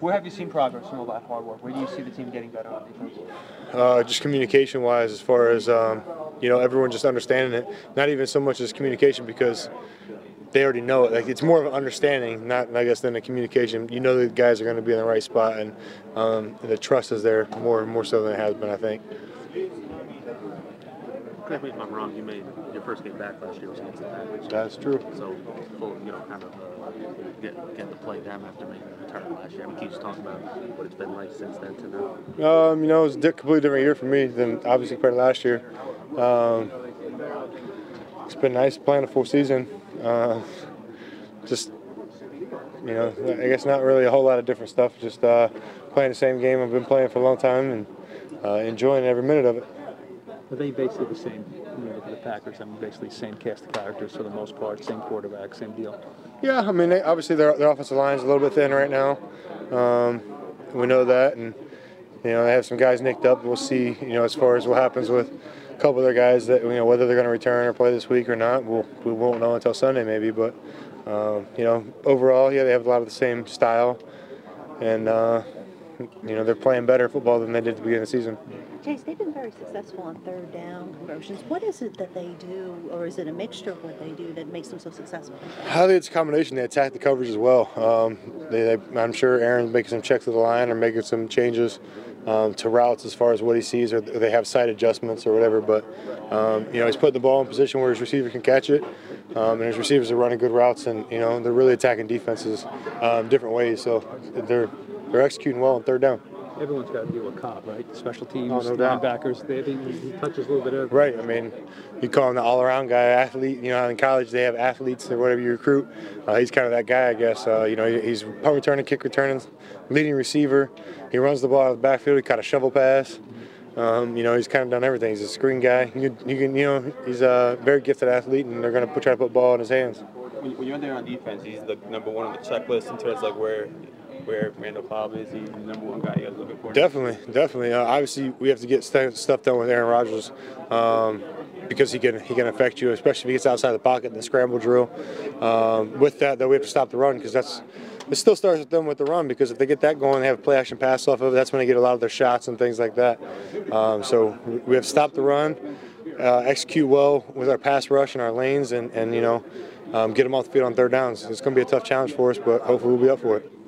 Where have you seen progress from all that hard work? Where do you see the team getting better on defense? Just communication-wise, as far as everyone just understanding it. Not even so much as communication, because they already know it. Like, it's more of an understanding, not I guess than a communication. You know the guys are going to be in the right spot, and the trust is there more so than it has been, I think. Correct me if I'm wrong. You made your first game back last year was against the Packers. That's true. So, kind of get to play them after making a return last year. I mean, can you just talk about what it's been like since then to now? It was a completely different year for me than obviously compared to last year. It's been nice playing a full season. I guess not really a whole lot of different stuff. Just playing the same game I've been playing for a long time and enjoying every minute of it. Are they basically the same? When you look at the Packers, I mean, basically the same cast of characters for the most part, same quarterback, same deal. Yeah, I mean, obviously their offensive line is a little bit thin right now. We know that, and they have some guys nicked up. We'll see, as far as what happens with a couple of their guys that whether they're going to return or play this week or not. We won't know until Sunday maybe, but overall, yeah, they have a lot of the same style, and they're playing better football than they did at the beginning of the season. Chase, they've been very successful on third down conversions. What is it that they do, or is it a mixture of what they do that makes them so successful? I think it's a combination. They attack the coverage as well. I'm sure Aaron's making some checks to the line or making some changes to routes as far as what he sees, or they have side adjustments or whatever. But he's putting the ball in position where his receiver can catch it, and his receivers are running good routes, and they're really attacking defenses different ways. So they're executing well on third down. Everyone's got to deal with Cobb, right? The special teams, no doubt. linebackers, he touches a little bit of right. I mean, you call him the all-around guy, athlete. In college they have athletes or whatever you recruit. He's kind of that guy, I guess. He's punt returning, kick returning, leading receiver. He runs the ball out of the backfield. He caught a shovel pass. He's kind of done everything. He's a screen guy. He's a very gifted athlete, and they're going to try to put the ball in his hands. When you're there on defense, he's the number one on the checklist in terms of where Randall Cobb is. He's the number one guy you guys looking for. Definitely. Obviously, we have to get stuff done with Aaron Rodgers because he can affect you, especially if he gets outside the pocket in the scramble drill. With that, though, we have to stop the run because it still starts with them with the run, because if they get that going, they have a play action pass off of it. That's when they get a lot of their shots and things like that. So we have to stop the run, execute well with our pass rush and our lanes, and get them off the field on third downs. It's going to be a tough challenge for us, but hopefully we'll be up for it.